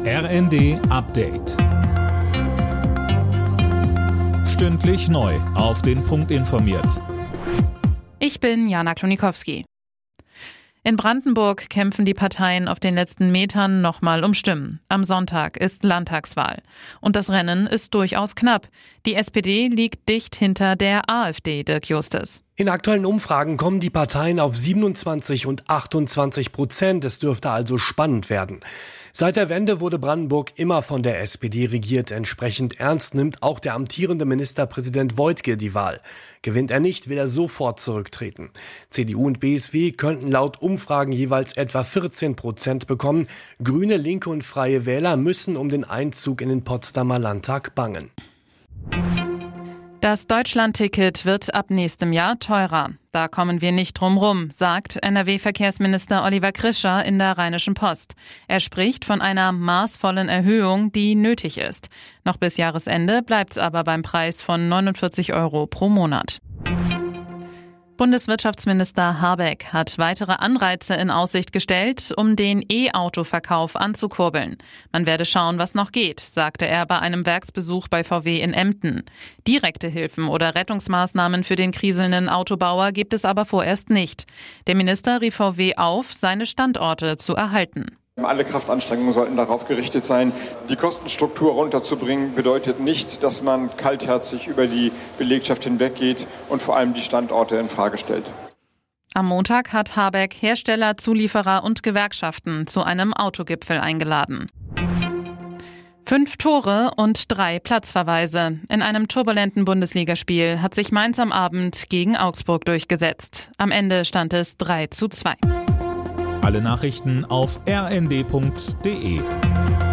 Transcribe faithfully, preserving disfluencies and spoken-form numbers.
R N D Update. Stündlich neu auf den Punkt informiert. Ich bin Jana Klonikowski. In Brandenburg kämpfen die Parteien auf den letzten Metern nochmal um Stimmen. Am Sonntag ist Landtagswahl. Und das Rennen ist durchaus knapp. Die S P D liegt dicht hinter der AfD, Dirk Justus. In aktuellen Umfragen kommen die Parteien auf siebenundzwanzig und achtundzwanzig Prozent. Es dürfte also spannend werden. Seit der Wende wurde Brandenburg immer von der S P D regiert. Entsprechend ernst nimmt auch der amtierende Ministerpräsident Woidke die Wahl. Gewinnt er nicht, will er sofort zurücktreten. C D U und B S W könnten laut Umfragen jeweils etwa vierzehn Prozent bekommen. Grüne, Linke und Freie Wähler müssen um den Einzug in den Potsdamer Landtag bangen. Das Deutschland-Ticket wird ab nächstem Jahr teurer. Da kommen wir nicht drum rum, sagt N R W-Verkehrsminister Oliver Krischer in der Rheinischen Post. Er spricht von einer maßvollen Erhöhung, die nötig ist. Noch bis Jahresende bleibt's aber beim Preis von neunundvierzig Euro pro Monat. Bundeswirtschaftsminister Habeck hat weitere Anreize in Aussicht gestellt, um den E-Auto-Verkauf anzukurbeln. Man werde schauen, was noch geht, sagte er bei einem Werksbesuch bei V W in Emden. Direkte Hilfen oder Rettungsmaßnahmen für den kriselnden Autobauer gibt es aber vorerst nicht. Der Minister rief V W auf, seine Standorte zu erhalten. Alle Kraftanstrengungen sollten darauf gerichtet sein, die Kostenstruktur runterzubringen. Bedeutet nicht, dass man kaltherzig über die Belegschaft hinweggeht und vor allem die Standorte in Frage stellt. Am Montag hat Habeck Hersteller, Zulieferer und Gewerkschaften zu einem Autogipfel eingeladen. Fünf Tore und drei Platzverweise. In einem turbulenten Bundesligaspiel hat sich Mainz am Abend gegen Augsburg durchgesetzt. Am Ende stand es drei zu zwei. Alle Nachrichten auf r n d punkt d e.